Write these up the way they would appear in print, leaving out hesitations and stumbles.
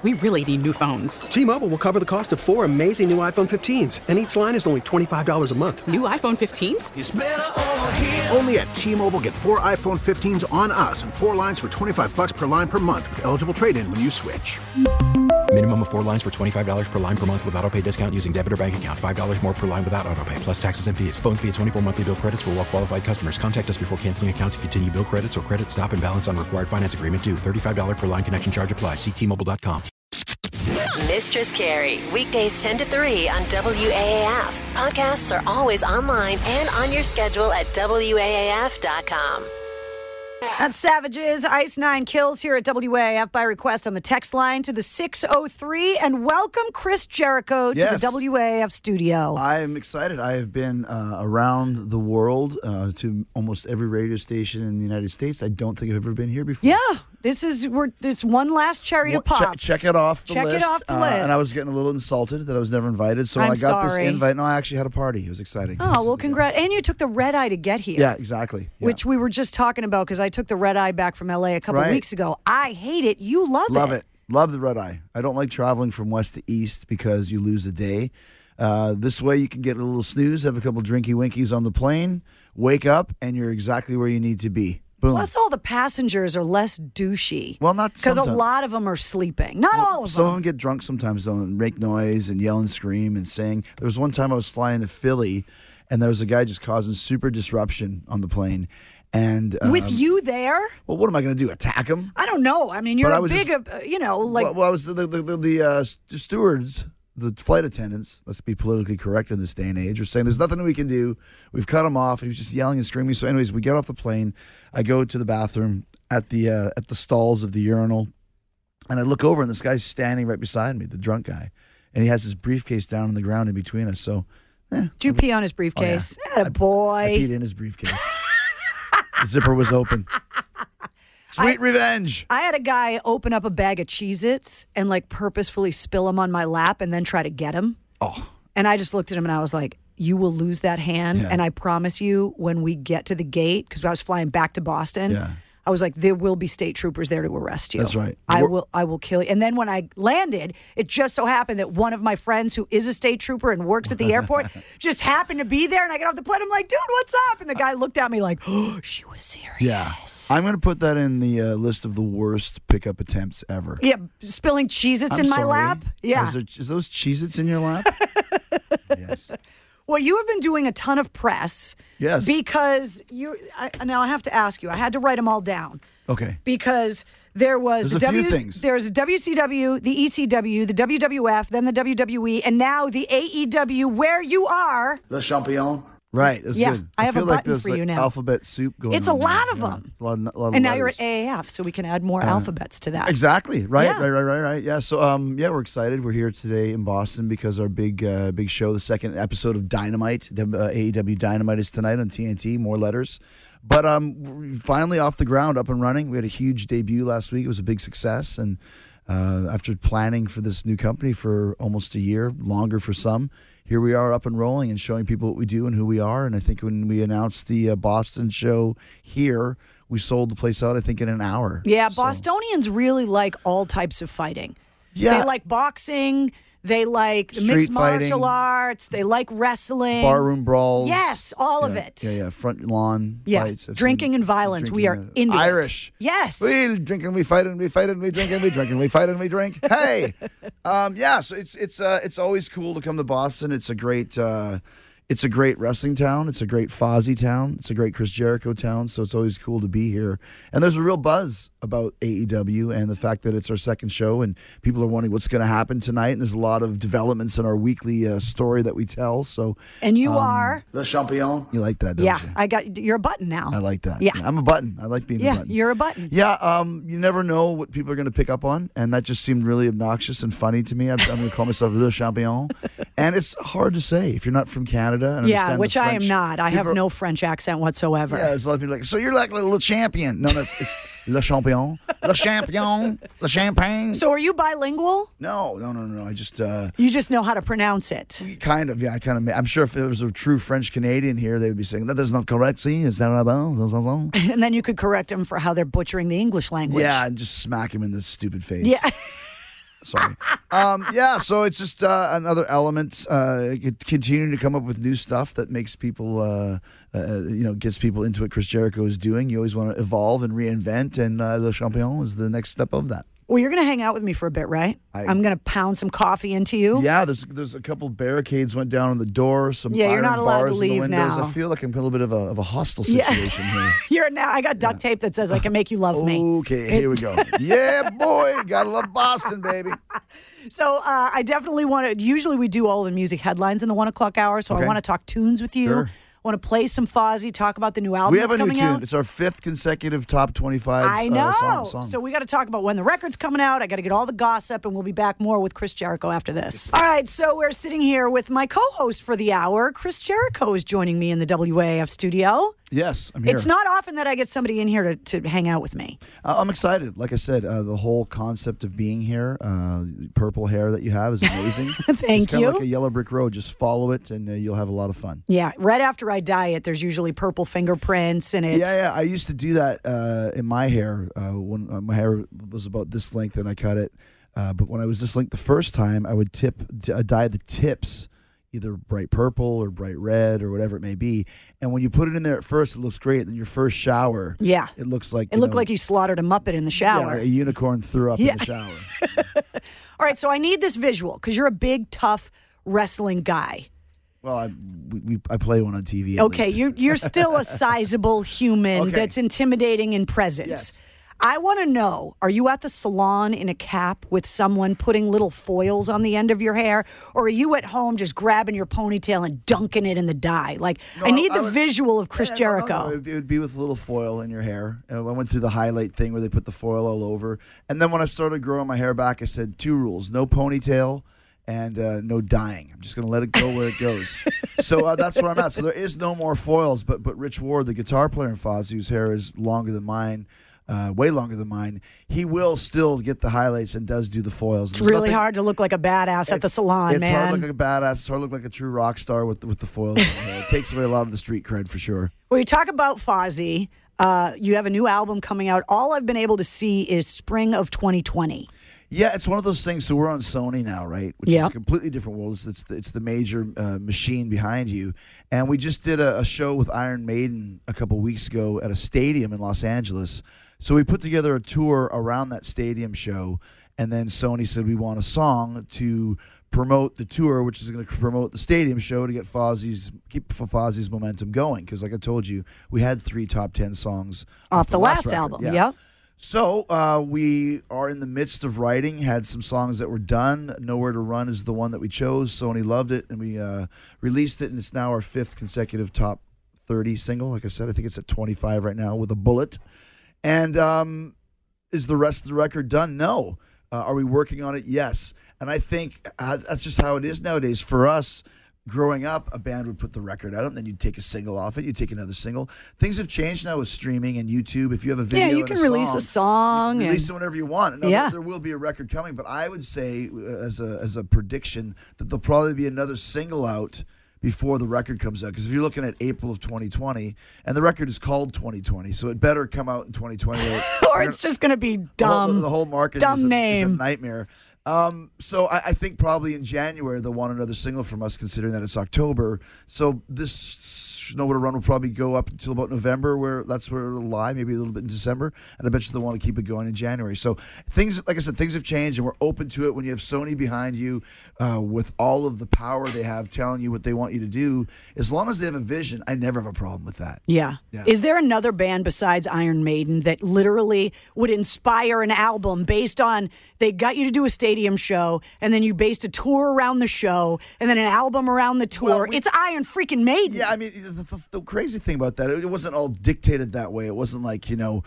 we really need new phones. T-Mobile will cover the cost of 4 amazing new iPhone 15s, and each line is only $25 a month. New iPhone 15s? It's better over here. Only at T-Mobile, get 4 iPhone 15s on us and 4 lines for $25 per line per month with eligible trade-in when you switch. Minimum of 4 lines for $25 per line per month with autopay discount using debit or bank account. $5 more per line without autopay, plus taxes and fees. Phone fee at 24 monthly bill credits for well-qualified customers. Contact us before canceling account to continue bill credits or credit stop and balance on required finance agreement due. $35 per line connection charge applies. See T-Mobile.com. Mistress Carrie, weekdays 10 to 3 on WAAF. Podcasts are always online and on your schedule at WAAF.com. That's Savages, Ice 9 Kills here at WAAF by request on the text line to the 603. And welcome Chris Jericho to the WAAF studio. I am excited. I have been around the world to almost every radio station in the United States. I don't think I've ever been here before. Yeah, this one last cherry to pop. Check it off the list. Check it off the list. And I was getting a little insulted that I was never invited. So when I got this invite, I actually had a party. It was exciting. Oh, well, congrats. And you took the red eye to get here. Yeah, exactly. Yeah. Which we were just talking about because I took the red eye back from LA a couple of weeks ago. I hate it. You love it. Love it. Love the red eye. I don't like traveling from west to east because you lose a day. This way you can get a little snooze, have a couple drinky winkies on the plane, wake up, and you're exactly where you need to be. Boom. Plus, all the passengers are less douchey. Well, not because a sometimes. lot of them are sleeping. Not all of them. Some of them get drunk sometimes, though, and make noise and yell and scream and sing. There was one time I was flying to Philly, and there was a guy just causing super disruption on the plane. And with you there? Well, what am I going to do? Attack him? I don't know. I mean, you're like. Well, I was the stewards. The flight attendants, let's be politically correct in this day and age, are saying there's nothing we can do. We've cut him off. He was just yelling and screaming. So anyways, we get off the plane. I go to the bathroom at the stalls of the urinal, and I look over, and this guy's standing right beside me, the drunk guy. And he has his briefcase down on the ground in between us. So, Did you pee on his briefcase? Oh, yeah. Attaboy. I peed in his briefcase. The zipper was open. Sweet revenge. I had a guy open up a bag of Cheez-Its and purposefully spill them on my lap and then try to get him. Oh. And I just looked at him and I was like, you will lose that hand. Yeah. And I promise you when we get to the gate, because I was flying back to Boston, Yeah. I was like, there will be state troopers there to arrest you. That's right. I will kill you. And then when I landed, it just so happened that one of my friends who is a state trooper and works at the airport just happened to be there. And I get off the plane. I'm like, dude, what's up? And the guy looked at me like, oh, she was serious. Yeah. I'm going to put that in the list of the worst pickup attempts ever. Yeah, spilling Cheez-Its in my lap. Yeah. Is those Cheez-Its in your lap? Yes. Well, you have been doing a ton of press. Yes. Because now I have to ask you. I had to write them all down. Okay. Because there's a few things. There's WCW, the ECW, the WWF, then the WWE, and now the AEW, where you are. Le Champion. Right. That's good. I have feel a like button there's for you now. Alphabet soup going on. It's a lot of them. A lot of and now you're letters. at AAF, so we can add more alphabets to that. Exactly. Right. Yeah. Right. Yeah. So, we're excited. We're here today in Boston because our big show, the second episode of Dynamite, AEW Dynamite, is tonight on TNT. More letters. But we're finally off the ground, up and running. We had a huge debut last week. It was a big success. And after planning for this new company for almost a year, longer for some, here we are up and rolling and showing people what we do and who we are. And I think when we announced the Boston show here, we sold the place out, I think, in an hour. Yeah, Bostonians really like all types of fighting. Yeah. They like boxing. They like Street mixed fighting. martial arts. They like wrestling. Barroom brawls. Yes, all of it. Yeah. Front lawn Yeah. fights. Drinking and violence. We are into Irish. it. Yes. We drink and we fight and we fight and we drink and we drink and we fight and we drink. Hey. So it's always cool to come to Boston. It's a great wrestling town. It's a great Fozzy town. It's a great Chris Jericho town. So it's always cool to be here. And there's a real buzz about AEW and the fact that it's our second show and people are wondering what's going to happen tonight. And there's a lot of developments in our weekly story that we tell. So and you are Le Champion. You like that, don't you? You're a button now. I like that. Yeah. I'm a button. I like being a button. Yeah, you're a button. Yeah, you never know what people are going to pick up on, and that just seemed really obnoxious and funny to me. I'm going to call myself Le Champion, and it's hard to say if you're not from Canada. And Yeah, which I am not. I have no French accent whatsoever. Yeah, there's a lot of people like, so you're like Le Champion. No, it's Le Champion. Le Champion. Le Champagne. So are you bilingual? No. I just... you just know how to pronounce it. Kind of, yeah. I'm sure if there was a true French Canadian here, they would be saying, that is not correct, see? Is that about? And then you could correct them for how they're butchering the English language. Yeah, and just smack him in the stupid face. Yeah. Sorry. So it's just another element, continuing to come up with new stuff that makes people, gets people into what Chris Jericho is doing. You always want to evolve and reinvent, and Le Champion is the next step of that. Well, you're going to hang out with me for a bit, right? I'm going to pound some coffee into you. Yeah, there's a couple barricades went down on the door, some you're iron not allowed bars to leave in the windows. now. I feel like I'm in a little bit of a hostile situation here. I got duct tape that says I can make you love me. Okay, here we go. Yeah, boy, gotta love Boston, baby. So I definitely want to. Usually we do all the music headlines in the 1 o'clock hour. So I want to talk tunes with you. Sure. Want to play some Fozzy, talk about the new album We have that's a new coming tune. out. It's our 5th consecutive top 25 I know. song. So we got to talk about when the record's coming out. I got to get all the gossip, and we'll be back more with Chris Jericho after this. All right, so we're sitting here with my co-host for the hour. Chris Jericho is joining me in the WAAF studio. Yes, I'm here. It's not often that I get somebody in here to hang out with me. I'm excited. Like I said, the whole concept of being here, purple hair that you have is amazing. Thank it's kind you. of like a yellow brick road. Just follow it, and you'll have a lot of fun. Yeah, right after I dye it, there's usually purple fingerprints, and it's... Yeah. I used to do that in my hair when my hair was about this length, and I cut it. But when I was this length the first time, I would dye the tips either bright purple or bright red or whatever it may be. And when you put it in there at first, it looks great. Then your first shower, it looks like... It looked like you slaughtered a Muppet in the shower. Yeah, a unicorn threw up in the shower. All right, so I need this visual because you're a big, tough wrestling guy. Well, I play one on TV. Okay, you're still a sizable human that's intimidating in presence. Yes. I want to know, are you at the salon in a cap with someone putting little foils on the end of your hair? Or are you at home just grabbing your ponytail and dunking it in the dye? I need the visual of Chris Jericho. No, it would be with a little foil in your hair. I went through the highlight thing where they put the foil all over. And then when I started growing my hair back, I said 2 rules. No ponytail and no dyeing. I'm just going to let it go where it goes. So that's where I'm at. So there is no more foils. But Rich Ward, the guitar player in Fozzy, whose hair is longer than mine, way longer than mine, he will still get the highlights and does do the foils. It's really hard to look like a badass at the salon, man. It's hard to look like a badass. It's hard to look like a true rock star with the foils. It takes away a lot of the street cred for sure. Well, you talk about Fozzy. You have a new album coming out. All I've been able to see is spring of 2020. Yeah, it's one of those things. So we're on Sony now, right? Which is a completely different world. It's the major machine behind you. And we just did a show with Iron Maiden a couple weeks ago at a stadium in Los Angeles. So we put together a tour around that stadium show, and then Sony said we want a song to promote the tour, which is going to promote the stadium show to get keep Fozzy's momentum going. Because like I told you, we had 3 top 10 songs off the last record. album. Yeah. Yep. So we are in the midst of writing, had some songs that were done. Nowhere to Run is the one that we chose. Sony loved it, and we released it, and it's now our 5th consecutive top 30 single. Like I said, I think it's at 25 right now with a bullet. And is the rest of the record done? No. Are we working on it? Yes. And I think that's just how it is nowadays. For us, growing up, a band would put the record out, and then you'd take a single off it. You'd take another single. Things have changed now with streaming and YouTube. If you have a video, you can release a song. You can release it whenever you want. Now, there will be a record coming, but I would say, as a prediction, that there'll probably be another single out before the record comes out. Because if you're looking at April of 2020, and the record is called 2020, so it better come out in 2020. Or it's just going to be dumb. The whole market dumb is name. a nightmare. So I think probably in January they'll want another single from us, considering that it's October. So this Nowhere to Run will probably go up until about November, where it'll lie, maybe a little bit in December, and I bet you they'll want to keep it going in January. So things, like I said, things have changed, and we're open to it. When you have Sony behind you with all of the power they have telling you what they want you to do, as long as they have a vision, I never have a problem with that. Yeah. Is there another band besides Iron Maiden that literally would inspire an album based on they got you to do a stadium show, and then you based a tour around the show, and then an album around the tour? It's Iron freaking Maiden. Yeah, I mean, the crazy thing about that, it wasn't all dictated that way. It wasn't like,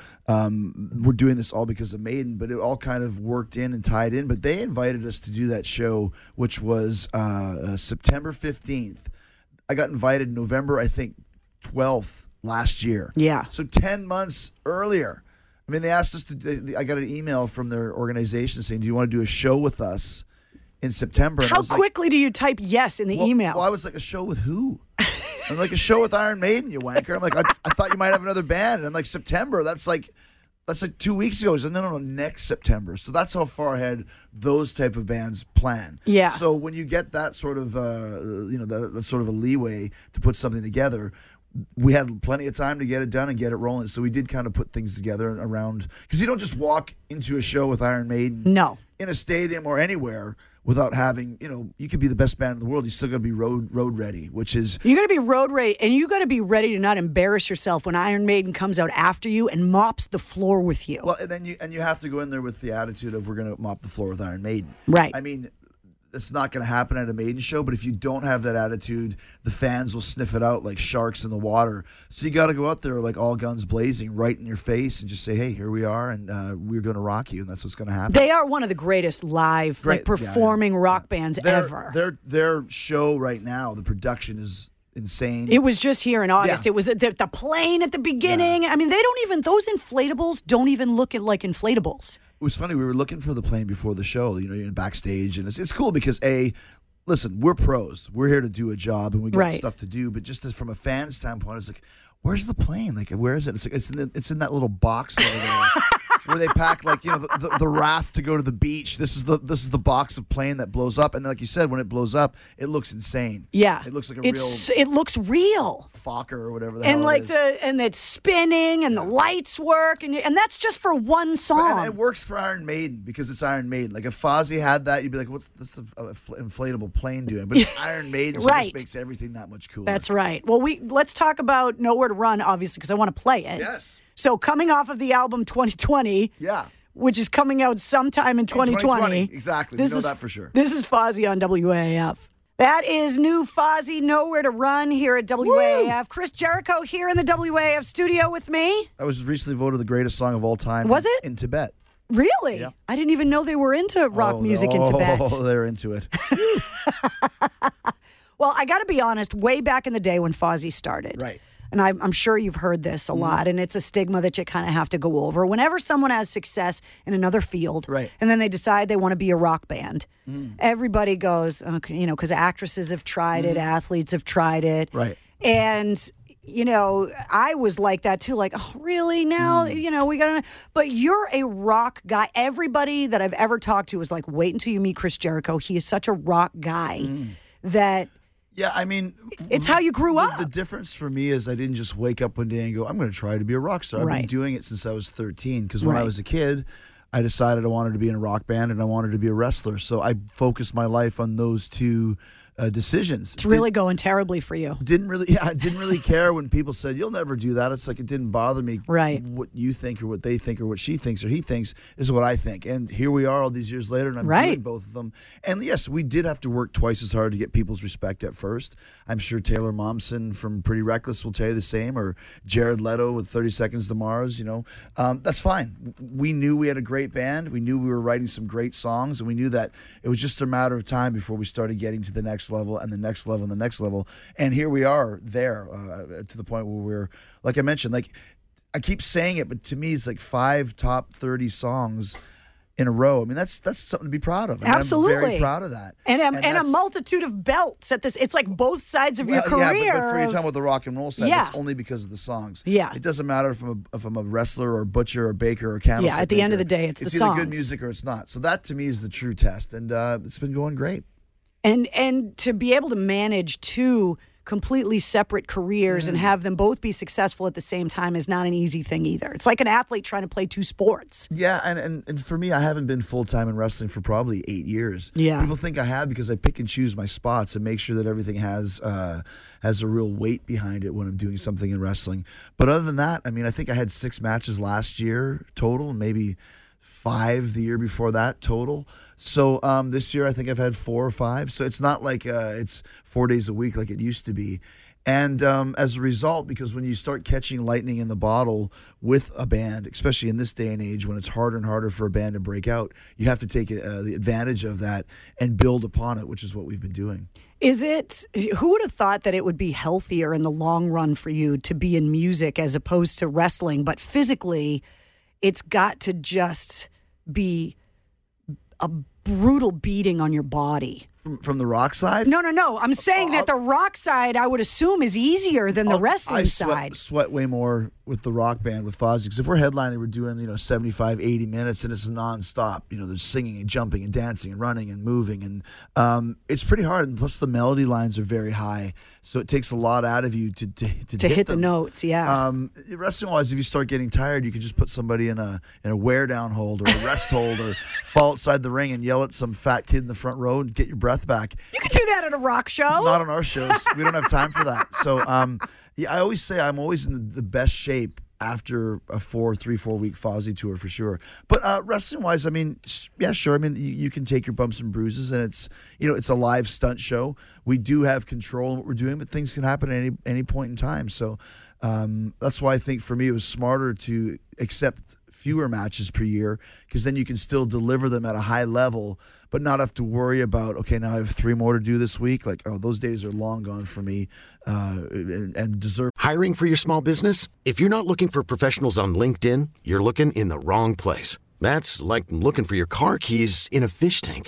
we're doing this all because of Maiden, but it all kind of worked in and tied in. But they invited us to do that show, which was September 15th. I got invited November, I think, 12th last year. Yeah. So 10 months earlier. I mean, they asked us I got an email from their organization saying, do you want to do a show with us in September? And how quickly do you type yes in the email? Well, I was like, a show with who? I'm like, a show with Iron Maiden, you wanker. I'm like, I thought you might have another band. And I'm like, September, that's like That's like 2 weeks ago. He said, no, next September. So that's how far ahead those type of bands plan. Yeah. So when you get that sort of, that sort of a leeway to put something together, we had plenty of time to get it done and get it rolling. So we did kind of put things together around, because you don't just walk into a show with Iron Maiden No. in a stadium or anywhere without having, you could be the best band in the world. You still got to be road ready, which is... You got to be road ready, and you got to be ready to not embarrass yourself when Iron Maiden comes out after you and mops the floor with you. Well, and then you have to go in there with the attitude of, we're going to mop the floor with Iron Maiden. Right. I mean, it's not going to happen at a Maiden show, but if you don't have that attitude, the fans will sniff it out like sharks in the water. So you got to go out there like all guns blazing, right in your face, and just say, hey, here we are, and we're going to rock you, and that's what's going to happen. They are one of the greatest live, performing rock bands ever. Their show right now, the production is insane. It was just here in August. Yeah. It was the plane at the beginning. Yeah. I mean, those inflatables don't even look like inflatables. It was funny. We were looking for the plane before the show, you're backstage, and it's cool because listen, we're pros. We're here to do a job, and we got stuff to do. But just from a fan standpoint, it's like, where's the plane? Like, where is it? It's like it's in that little box over there. Where they pack the raft to go to the beach. This is the box of plane that blows up, and like you said, when it blows up, it looks insane. Yeah, it looks like it looks real. Fokker or whatever the hell it is. And it's spinning, and the lights work, and that's just for one song. And it works for Iron Maiden because it's Iron Maiden. Like if Fozzy had that, you'd be like, what's this inflatable plane doing? But it's Iron Maiden, so it just makes everything that much cooler. That's right. Well, let's talk about Nowhere to Run, obviously, because I want to play it. Yes. So coming off of the album 2020, which is coming out sometime in 2020. Exactly, we know that for sure. This is Fozzy on WAAF. That is new Fozzy, Nowhere to Run here at WAAF. Woo! Chris Jericho here in the WAAF studio with me. That was recently voted the greast song of all time. Was it? In Tibet. Really? Yeah. I didn't even know they were into rock music in Tibet. Oh, they're into it. Well, I got to be honest, way back in the day when Fozzy started. Right. And I'm sure you've heard this a lot, and it's a stigma that you kind of have to go over. Whenever someone has success in another field, and then they decide they want to be a rock band, everybody goes, okay, because actresses have tried it, athletes have tried it. Right. And, I was like that too, like, oh, really? Now, we got to. But you're a rock guy. Everybody that I've ever talked to is like, wait until you meet Chris Jericho. He is such a rock guy that. Yeah, I mean... It's how you grew up. The difference for me is I didn't just wake up one day and go, I'm going to try to be a rock star. I've been doing it since I was 13, because when I was a kid, I decided I wanted to be in a rock band and I wanted to be a wrestler. So I focused my life on those two decisions. It's really going terribly for you. I didn't really care when people said, you'll never do that. It's like it didn't bother me. Right. What you think or what they think or what she thinks or he thinks is what I think. And here we are all these years later, and I'm doing both of them. And yes, we did have to work twice as hard to get people's respect at first. I'm sure Taylor Momsen from Pretty Reckless will tell you the same, or Jared Leto with 30 Seconds to Mars, That's fine. We knew we had a great band. We knew we were writing some great songs, and we knew that it was just a matter of time before we started getting to the next level and the next level and the next level. And here we are there to the point where we're, like I mentioned, like I keep saying it, but to me it's like 5 top 30 songs in a row. I mean, that's something to be proud of. Absolutely. I'm very proud of that. And a multitude of belts at this. It's like both sides of your career. Yeah, but for you're talking about the rock and roll side, that's only because of the songs. Yeah. It doesn't matter if I'm a wrestler or a butcher or a baker or a candlestick at the end of the day, it's the songs. It's either good music or it's not. So that to me is the true test. And it's been going great. And to be able to manage two completely separate careers and have them both be successful at the same time is not an easy thing either. It's like an athlete trying to play two sports. Yeah, and for me, I haven't been full-time in wrestling for probably 8 years. Yeah. People think I have because I pick and choose my spots and make sure that everything has a real weight behind it when I'm doing something in wrestling. But other than that, I mean, I think I had 6 matches last year total, maybe 5 the year before that total. So this year I think I've had 4 or 5. So it's not like it's 4 days a week like it used to be. And as a result, because when you start catching lightning in the bottle with a band, especially in this day and age when it's harder and harder for a band to break out, you have to take the advantage of that and build upon it, which is what we've been doing. Who would have thought that it would be healthier in the long run for you to be in music as opposed to wrestling? But physically, it's got to just be a brutal beating on your body. From the Rock side? No. I'm saying that the Rock side, I would assume, is easier than the wrestling side. I sweat way more with the Rock band with Fozzy, because if we're headlining, we're doing 75, 80 minutes, and it's nonstop. There's singing and jumping and dancing and running and moving, and it's pretty hard. And plus, the melody lines are very high, so it takes a lot out of you to hit the notes. Yeah. Wrestling wise, if you start getting tired, you can just put somebody in a wear down hold or a rest hold, or fall outside the ring and yell at some fat kid in the front row and get your breath back. You can do that at a Rock show. Not on our shows. We don't have time for that. So, I always say I'm always in the best shape after a 3-4 week Fozzy tour for sure. But wrestling wise, I mean, yeah, sure. I mean, you can take your bumps and bruises, and it's a live stunt show. We do have control in what we're doing, but things can happen at any point in time. So that's why I think for me it was smarter to accept fewer matches per year, because then you can still deliver them at a high level, but not have to worry about, okay, now I have 3 more to do this week. Like, oh, those days are long gone for me, and deserve. Hiring for your small business? If you're not looking for professionals on LinkedIn, you're looking in the wrong place. That's like looking for your car keys in a fish tank.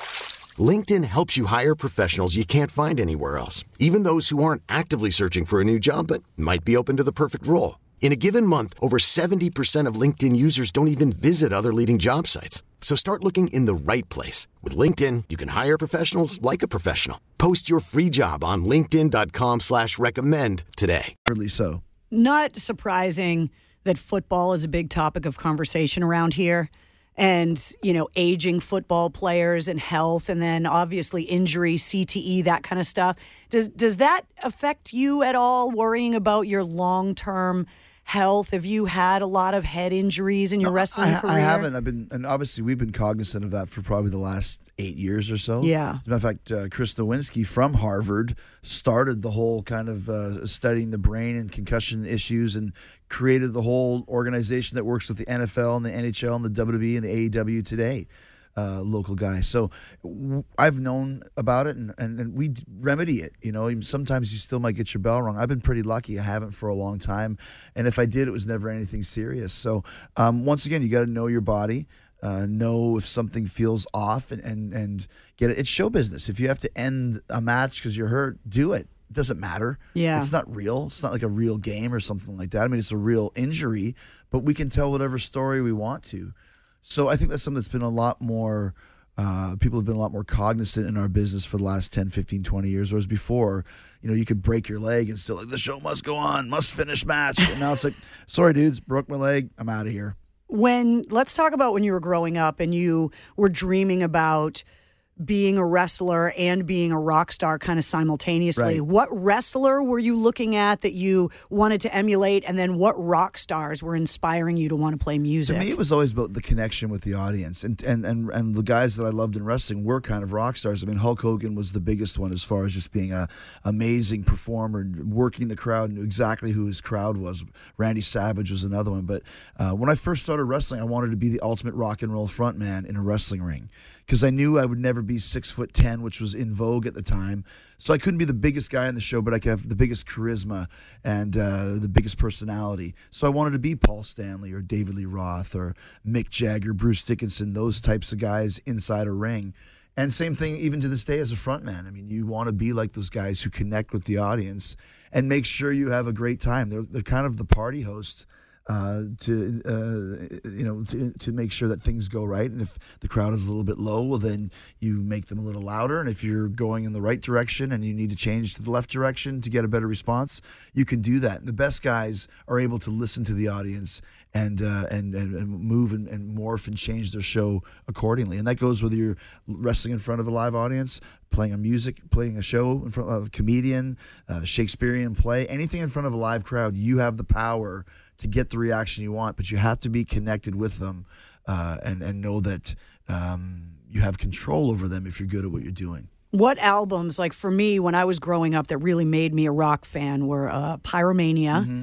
LinkedIn helps you hire professionals you can't find anywhere else, even those who aren't actively searching for a new job but might be open to the perfect role. In a given month, over 70% of LinkedIn users don't even visit other leading job sites. So start looking in the right place. With LinkedIn, you can hire professionals like a professional. Post your free job on linkedin.com/recommend today. So. Not surprising that football is a big topic of conversation around here. And, aging football players and health, and then obviously injury, CTE, that kind of stuff. Does that affect you at all, worrying about your long-term health? Have you had a lot of head injuries in your wrestling career? I haven't. And obviously we've been cognizant of that for probably the last 8 years or so. Yeah. As a matter of fact, Chris Nowinski from Harvard started the whole kind of studying the brain and concussion issues, and created the whole organization that works with the NFL and the NHL and the WWE and the AEW today. Local guy. So I've known about it, and we remedy it. Sometimes you still might get your bell wrong. I've been pretty lucky. I haven't for a long time. And if I did, it was never anything serious. So once again, you got to know your body, know if something feels off, and get it. It's show business. If you have to end a match because you're hurt, do it. It doesn't matter. Yeah. It's not real. It's not like a real game or something like that. I mean, it's a real injury, but we can tell whatever story we want to. So I think that's something that's been a lot more, people have been a lot more cognizant in our business for the last 10, 15, 20 years. Whereas before, you could break your leg and still like, the show must go on, must finish match. And now it's like, sorry, dudes, broke my leg, I'm out of here. Let's talk about when you were growing up and you were dreaming about being a wrestler and being a rock star kind of simultaneously. Right. What wrestler were you looking at that you wanted to emulate, and then what rock stars were inspiring you to want to play music? To me, it was always about the connection with the audience, and the guys that I loved in wrestling were kind of rock stars. I mean, Hulk Hogan was the biggest one as far as just being an amazing performer, working the crowd, knew exactly who his crowd was. Randy Savage was another one. But when I first started wrestling, I wanted to be the ultimate rock and roll frontman in a wrestling ring, because I knew I would never be 6'10", which was in vogue at the time. So I couldn't be the biggest guy in the show, but I could have the biggest charisma and the biggest personality. So I wanted to be Paul Stanley or David Lee Roth or Mick Jagger, Bruce Dickinson, those types of guys inside a ring. And same thing even to this day as a frontman. I mean, you want to be like those guys who connect with the audience and make sure you have a great time. They're kind of the party host. To make sure that things go right, and if the crowd is a little bit low, well, then you make them a little louder. And if you're going in the right direction and you need to change to the left direction to get a better response, you can do that. And the best guys are able to listen to the audience and move and morph and change their show accordingly. And that goes whether you're wrestling in front of a live audience, playing a show in front of a comedian, Shakespearean play, anything in front of a live crowd. You have the power to get the reaction you want, but you have to be connected with them and know that you have control over them if you're good at what you're doing. What albums, like for me, when I was growing up, that really made me a rock fan were Pyromania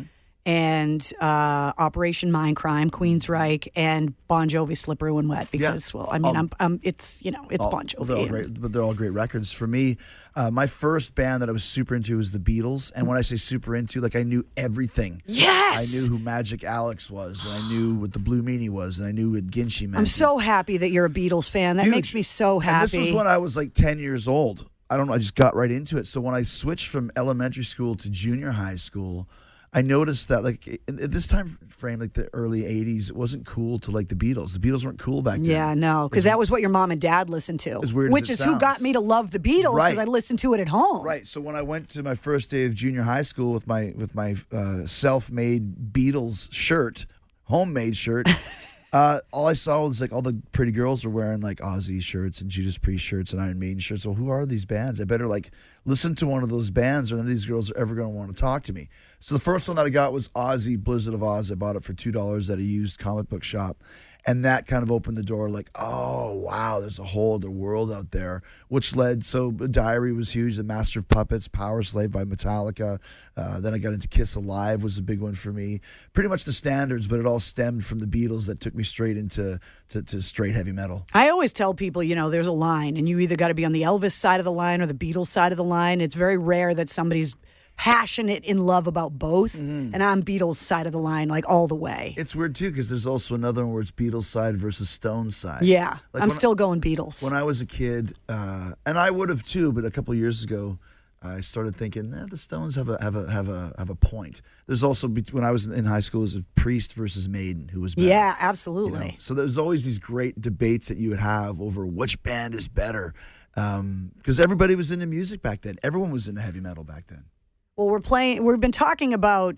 and Operation Mindcrime, Queensryche, and Bon Jovi, Slippery When Wet. Because, it's Bon Jovi. They're all great records. For me, my first band that I was super into was the Beatles. And when I say super into, like I knew everything. Yes! I knew who Magic Alex was, and I knew what the Blue Meanie was, and I knew what Ginshi meant. I'm so happy that you're a Beatles fan. That makes me so happy. And this was when I was like 10 years old. I don't know, I just got right into it. So when I switched from elementary school to junior high school, I noticed that like at this time frame, like the early 80s, it wasn't cool to like the Beatles. The Beatles weren't cool back then. Yeah, no, because that was what your mom and dad listened to. As weird which as is it who sounds. got me to love the Beatles, because I listened to it at home. Right. So when I went to my first day of junior high school with my self-made Beatles shirt, homemade shirt, all I saw was like all the pretty girls were wearing like Ozzy shirts and Judas Priest shirts and Iron Maiden shirts. Well, who are these bands? I better like listen to one of those bands, or none of these girls are ever going to want to talk to me. So the first one that I got was Ozzy, Blizzard of Oz. I bought it for $2 at a used comic book shop. And that kind of opened the door like, oh, wow, there's a whole other world out there, which led, so Diary was huge, The Master of Puppets, Power Slave by Metallica. Then I got into Kiss Alive was a big one for me. Pretty much the standards, but it all stemmed from the Beatles that took me straight into to straight heavy metal. I always tell people, there's a line, and you either got to be on the Elvis side of the line or the Beatles side of the line. It's very rare that somebody's passionate in love about both, and I'm Beatles side of the line, like all the way. It's weird too, because there's also another one where it's Beatles side versus Stones side. Yeah, like I'm still going Beatles. When I was a kid, and I would have too, but a couple of years ago, I started thinking, the Stones have a point. There's also, when I was in high school, it was a Priest versus Maiden, who was better. Yeah, absolutely. So there's always these great debates that you would have over which band is better, because everybody was into music back then. Everyone was into heavy metal back then. Well, we've been talking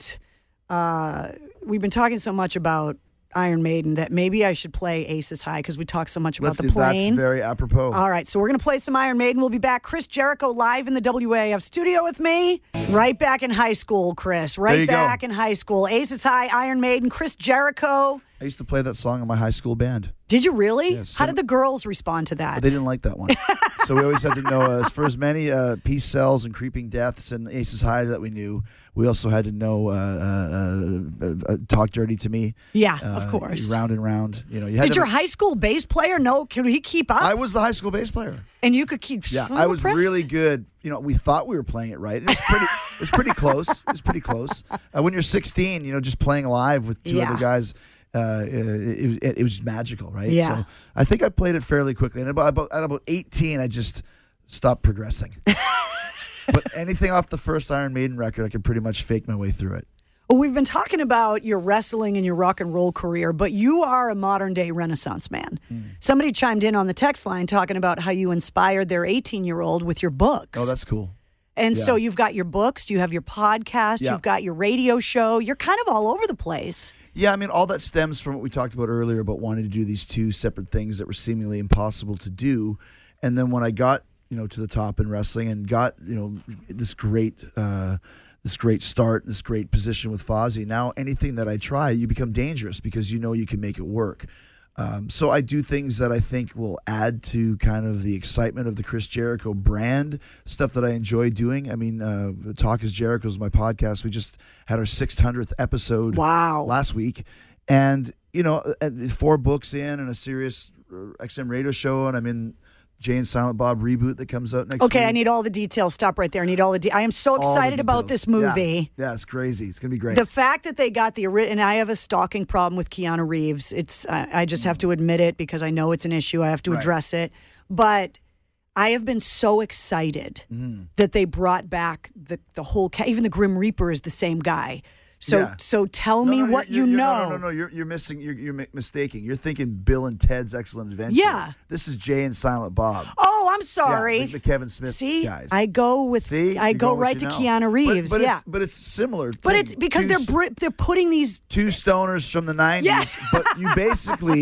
so much about Iron Maiden that maybe I should play Aces High, because we talk so much about the plane. That's very apropos. All right, so we're going to play some Iron Maiden. We'll be back. Chris Jericho live in the WAF studio with me. Right back in high school, Chris. Right back in high school. Aces High, Iron Maiden, Chris Jericho. I used to play that song in my high school band. Did you really? Yes. How did the girls respond to that? They didn't like that one. So we always had to know, for as many Peace Cells and Creeping Deaths and Aces High that we knew, we also had to know Talk Dirty to Me. Yeah, of course. Round and Round. Did your high school bass player know? Could he keep up? I was the high school bass player. And you could keep. Yeah, I was really good. We thought we were playing it right. It was pretty close. It was pretty close. When you're 16, just playing live with two other guys. It was magical, right? Yeah. So I think I played it fairly quickly. And at about 18, I just stopped progressing. But anything off the first Iron Maiden record, I could pretty much fake my way through it. Well, we've been talking about your wrestling and your rock and roll career, but you are a modern day Renaissance man. Somebody chimed in on the text line talking about how you inspired their 18-year-old with your books. Oh, that's cool. And so you've got your books, you have your podcast, you've got your radio show. You're kind of all over the place. Yeah, I mean, all that stems from what we talked about earlier about wanting to do these two separate things that were seemingly impossible to do. And then when I got, to the top in wrestling and got, this great start, this great position with Fozzy, now anything that I try, you become dangerous because you can make it work. So I do things that I think will add to kind of the excitement of the Chris Jericho brand, stuff that I enjoy doing. I mean, Talk is Jericho is my podcast. We just had our 600th episode last week. And, 4 books in and a Sirius XM radio show, and I'm in Jay and Silent Bob reboot that comes out next week. Okay, I need all the details. Stop right there. I need all the I am so excited about this movie. Yeah, it's crazy. It's going to be great. The fact that they got and I have a stalking problem with Keanu Reeves. I just have to admit it because I know it's an issue. I have to address it. But I have been so excited that they brought back the whole even the Grim Reaper is the same guy. So tell me what you know. No. You're missing. You're mistaking. You're thinking Bill and Ted's Excellent Adventure. Yeah. This is Jay and Silent Bob. Oh, I'm sorry. Yeah, the Kevin Smith guys. I go with. I go right to Keanu Reeves. But it's similar. But it's because they're putting these 2 stoners from the 90s. Yeah. But you basically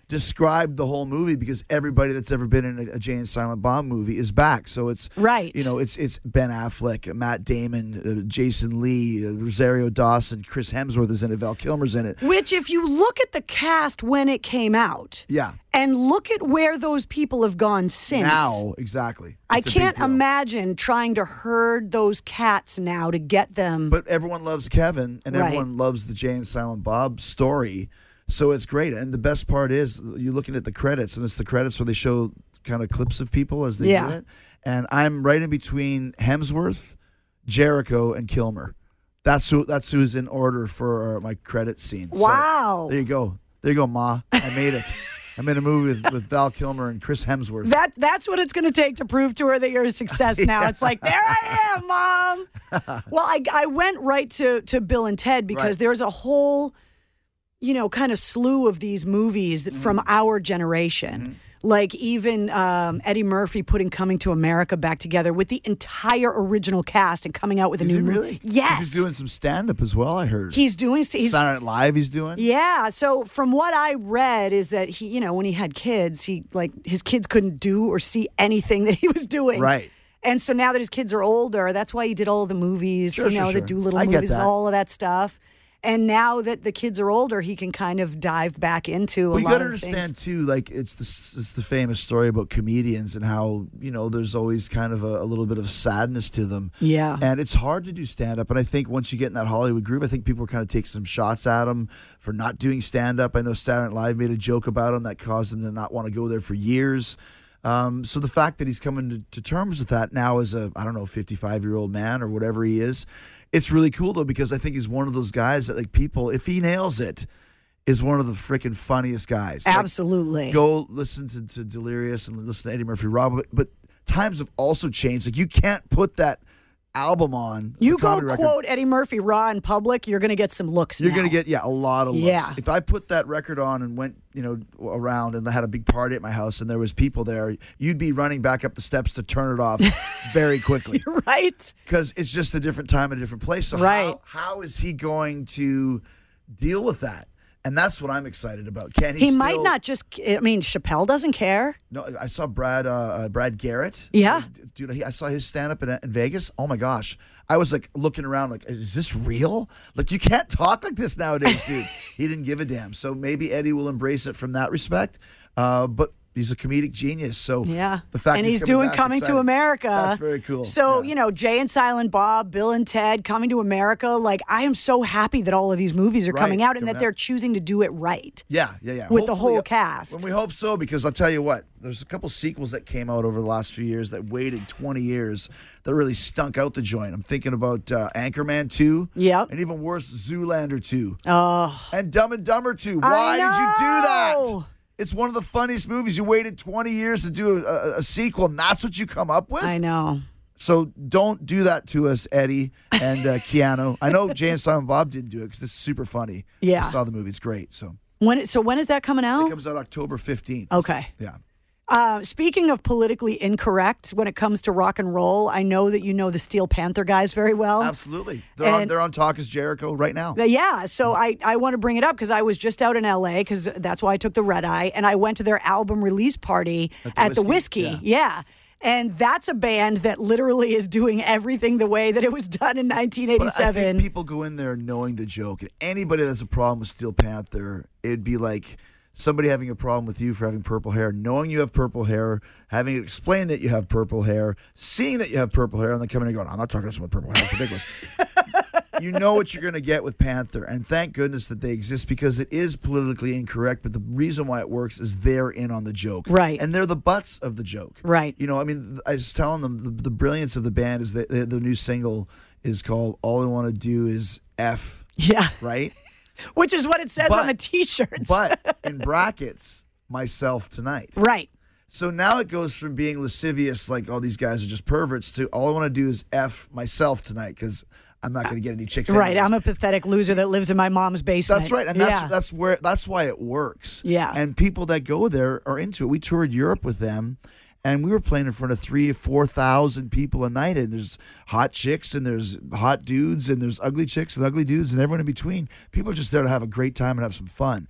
described the whole movie because everybody that's ever been in a Jay and Silent Bob movie is back. So it's Right. It's Ben Affleck, Matt Damon, Jason Lee, Rosario Dawson, Chris Hemsworth is in it, Val Kilmer's in it. Which, if you look at the cast when it came out, Yeah. and look at where those people have gone since. Now, exactly. I It's a big can't deal. imagine trying to herd those cats now to get them. But everyone loves Kevin, and Right. everyone loves the Jay and Silent Bob story. So it's great. And the best part is you're looking at the credits, and it's the credits where they show kind of clips of people as they Yeah. do it. And I'm right in between Hemsworth, Jericho, and Kilmer. That's who's in order for my credit scene. So, Wow. there you go. There you go, Ma. I made it. I'm in a movie with Val Kilmer and Chris Hemsworth. That's what it's going to take to prove to her that you're a success now. It's like, there I am, Mom. Well, I went right to Bill and Ted because Right. there's a whole, kind of slew of these movies that from our generation. Like even Eddie Murphy putting Coming to America back together with the entire original cast and coming out with a Is new he movie. really? Yes. He's doing some stand-up as well, I heard. He's doing. He's, Saturday Night Live he's doing? Yeah. So from what I read is that he, when he had kids, his kids couldn't do or see anything that he was doing. Right. And so now that his kids are older, that's why he did all the movies, Sure, the sure. Doolittle I get movies, and that. all of that stuff. And now that the kids are older, he can kind of dive back into a Well, you lot got to of understand things. too, like it's the famous story about comedians and how there's always kind of a little bit of sadness to them. Yeah. And it's hard to do stand up. And I think once you get in that Hollywood groove, I think people are kind of taking some shots at him for not doing stand up. I know Saturday Night Live made a joke about him that caused him to not want to go there for years. So the fact that he's coming to terms with that now as a 55-year-old man or whatever he is. It's really cool, though, because I think he's one of those guys that, like, people, if he nails it, is one of the freaking funniest guys. Like, Absolutely. go listen to Delirious and listen to Eddie Murphy Raw, but times have also changed. Like, you can't put that album on. You the go comedy record. quote Eddie Murphy Raw in public, you're going to get some looks You're now. going to get, a lot of looks. Yeah. If I put that record on and went, around and I had a big party at my house and there was people there, you'd be running back up the steps to turn it off very quickly. Right. Because it's just a different time and a different place. So Right. how is he going to deal with that? And that's what I'm excited about. Can he He still, might not just, Chappelle doesn't care. No, I saw Brad Garrett. Yeah. Dude, I saw his stand-up in Vegas. Oh, my gosh. I was, like, looking around like, is this real? Like, you can't talk like this nowadays, dude. He didn't give a damn. So maybe Eddie will embrace it from that respect. But he's a comedic genius. So Yeah. the fact and he's doing back's Coming to exciting. America. That's very cool. So, Yeah. Jay and Silent Bob, Bill and Ted, Coming to America. Like, I am so happy that all of these movies are Right, coming out and coming that they're out. choosing to do it right. Yeah. With the Hopefully, whole cast. And we hope so, because I'll tell you what, there's a couple sequels that came out over the last few years that waited 20 years that really stunk out the joint. I'm thinking about Anchorman 2. Yep. And even worse, Zoolander 2. Oh. And Dumb and Dumber 2. Why did you do know. that? It's one of the funniest movies. You waited 20 years to do a sequel, and that's what you come up with? I know. So don't do that to us, Eddie and Keanu. I know Jay and Silent Bob didn't do it because this is super funny. Yeah. I saw the movie. It's great. So When is that coming out? it comes out October 15th. Okay. Yeah. Speaking of politically incorrect when it comes to rock and roll, I know that you know the Steel Panther guys very well. Absolutely. They're on Talk is Jericho right now. Yeah, so I want to bring it up because I was just out in L.A. because that's why I took the red eye, and I went to their album release party at the Whiskey. Yeah. And that's a band that literally is doing everything the way that it was done in But I 1987. think people go in there knowing the joke. And anybody that has a problem with Steel Panther, it'd be like somebody having a problem with you for having purple hair, knowing you have purple hair, having it explained that you have purple hair, seeing that you have purple hair, and then coming and going, I'm not talking to someone with purple hair. It's ridiculous. You know what you're going to get with Panther, and thank goodness that they exist because it is politically incorrect, but the reason why it works is they're in on the joke. Right. And they're the butts of the joke. Right. I mean, I was telling them the brilliance of the band is that the new single is called All I Want to Do Is F. Yeah. Right? Which is what it says on the T-shirts. But in brackets, myself tonight. Right. So now it goes from being lascivious, like all these guys are just perverts, to all I want to do is F myself tonight because I'm not going to get any chicks. Right. anyways. I'm a pathetic loser that lives in my mom's basement. That's right, and that's why it works. Yeah. And people that go there are into it. We toured Europe with them, and we were playing in front of 3,000 or 4,000 people a night. And there's hot chicks, and there's hot dudes, and there's ugly chicks and ugly dudes, and everyone in between. People are just there to have a great time and have some fun.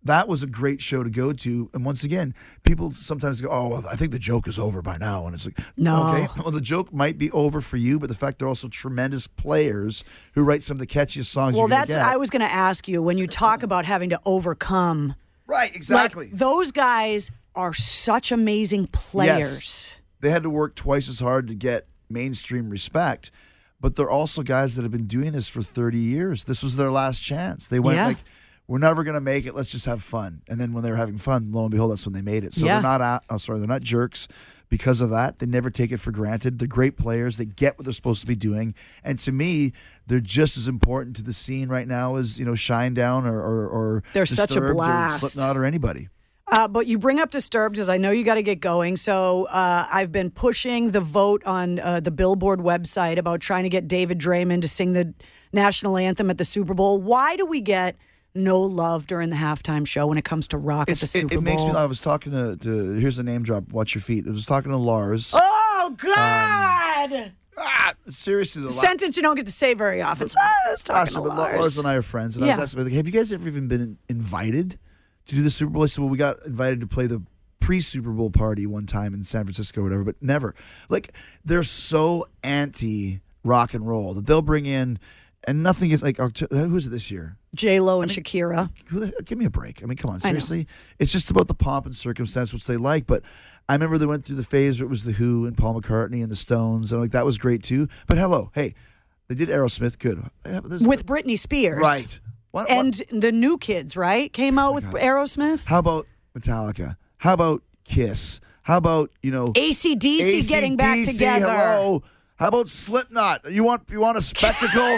that was a great show to go to. And once again, people sometimes go, oh, well, I think the joke is over by now. And it's like, no. Okay, well, the joke might be over for you, but the fact they're also tremendous players who write some of the catchiest songs Well, you're that's get. what I was going to ask you. When you talk about having to overcome. Right, exactly. Like, those guys are such amazing players. Yes. They had to work twice as hard to get mainstream respect, but they're also guys that have been doing this for 30 years. This was their last chance. They went like, we're never going to make it. Let's just have fun. And then when they were having fun, lo and behold, that's when they made it. So they're not jerks because of that. They never take it for granted. They're great players. They get what they're supposed to be doing. And to me, they're just as important to the scene right now as, Shinedown or they're such a Disturbed blast. or Slipknot or anybody. But you bring up Disturbed because I know you got to get going. So I've been pushing the vote on the Billboard website about trying to get David Draymond to sing the national anthem at the Super Bowl. Why do we get no love during the halftime show when it comes to rock at the Super Bowl? It makes me. I was talking to here's a name drop. Watch your feet. I was talking to Lars. Oh God! Seriously, the sentence you don't get to say very often. So I was talking to Lars. Lars and I are friends, and I was asking, like, have you guys ever even been invited to do the Super Bowl? I said, well, we got invited to play the pre-Super Bowl party one time in San Francisco or whatever, but never. Like, they're so anti-rock and roll that they'll bring in, and nothing is like, who is it this year? J-Lo and Shakira. Give me a break. I mean, come on, seriously? It's just about the pomp and circumstance, which they like, but I remember they went through the phase where it was The Who and Paul McCartney and the Stones, and like that was great too. But hey, they did Aerosmith, good. With Britney Spears. Right. And the New Kids, right? Came out with Aerosmith. How about Metallica? How about Kiss? How about, AC/DC getting back together? Hello. How about Slipknot? You want a spectacle?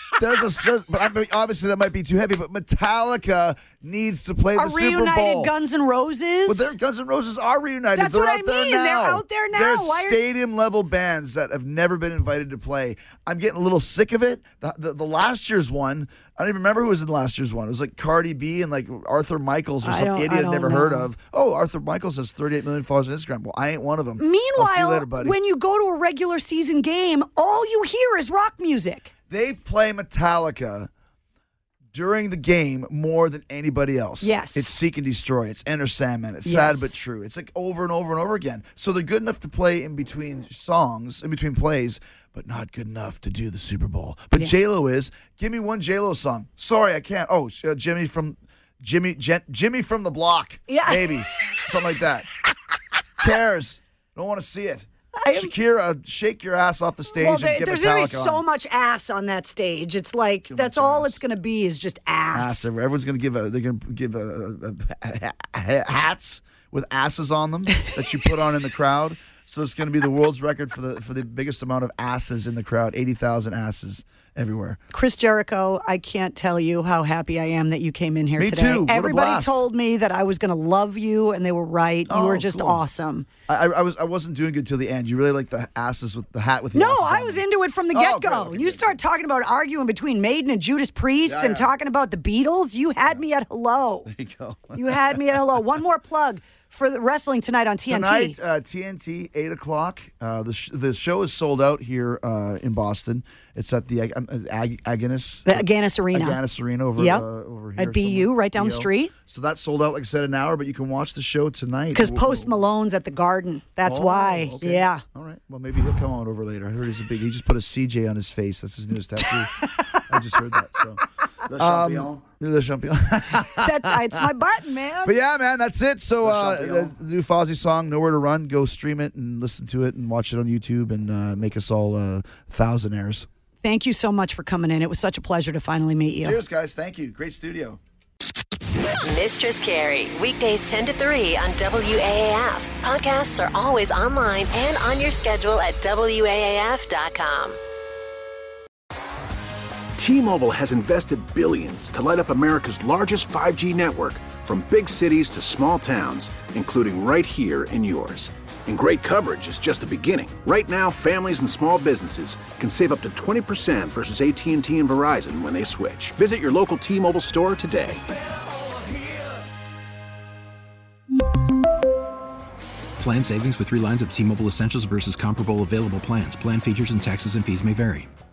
But obviously that might be too heavy. But Metallica needs to play the Super Bowl. Reunited Guns N' Roses. Well, their Guns N' Roses are reunited. That's They're what out I there mean. now. They're out there now. They're stadium level bands that have never been invited to play. I'm getting a little sick of it. The last year's one, I don't even remember who was in last year's one. It was like Cardi B and like Arthur Michaels or some idiot I'd never heard of. Oh, Arthur Michaels has 38 million followers on Instagram. Well, I ain't one of them. Meanwhile, when you go to a regular season game, all you hear is rock music. They play Metallica during the game more than anybody else. Yes. It's Seek and Destroy. It's Enter Sandman. It's Sad But True. It's like over and over and over again. So they're good enough to play in between songs, in between plays, but not good enough to do the Super Bowl. But J-Lo is. Give me one J-Lo song. Sorry, I can't. Oh, Jimmy from the Block. Yeah. Maybe. Something like that. Cares. Don't want to see it. Shakira, shake your ass off the stage and get there's Metallica going to be so on. much ass on that stage. It's like that's all it's going to be is just ass. Everyone's going to give hats with asses on them that you put on in the crowd. So it's going to be the world's record for the biggest amount of asses in the crowd. 80,000 asses everywhere. Chris Jericho, I can't tell you how happy I am that you came in here Me today. too. What a Everybody blast. told me that I was going to love you, and they were right. You were just cool. awesome. I wasn't doing good till the end. You really like the asses with the hat with the No, asses I on was them. into it from the get-go. You start talking about arguing between Maiden and Judas Priest and talking about the Beatles. You had me at hello. There you go. You had me at hello. One more plug for the wrestling tonight on TNT. Tonight, TNT, 8 o'clock. The show is sold out here in Boston. It's at the Agganis. The Agganis Arena. Agganis Arena over here. At BU, right down the street. So that's sold out, like I said, an hour, but you can watch the show tonight. Because Post Malone's at the Garden. That's why. Okay. Yeah. All right. Well, maybe he'll come on over later. I heard he just put a CJ on his face. That's his newest tattoo. I just heard that. So. Le Champion. Le Champion. It's my button, man. But yeah, man, that's it. So the new Fozzy song, Nowhere to Run, go stream it and listen to it and watch it on YouTube and make us all thousandaires. Thank you so much for coming in. It was such a pleasure to finally meet you. Cheers, guys. Thank you. Great studio. Mistress Carrie, weekdays 10 to 3 on WAAF. Podcasts are always online and on your schedule at WAAF.com. T-Mobile has invested billions to light up America's largest 5G network, from big cities to small towns, including right here in yours. And great coverage is just the beginning. Right now, families and small businesses can save up to 20% versus AT&T and Verizon when they switch. Visit your local T-Mobile store today. Plan savings with 3 lines of T-Mobile Essentials versus comparable available plans. Plan features and taxes and fees may vary.